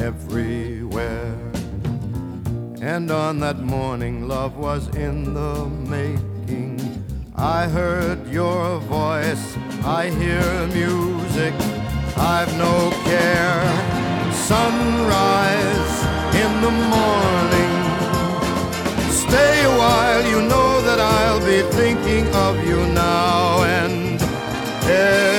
everywhere. And on that morning love was in the making. I heard your voice, I hear music, I've no care. Sunrise in the morning. Stay a while, you know that I'll be thinking of you now and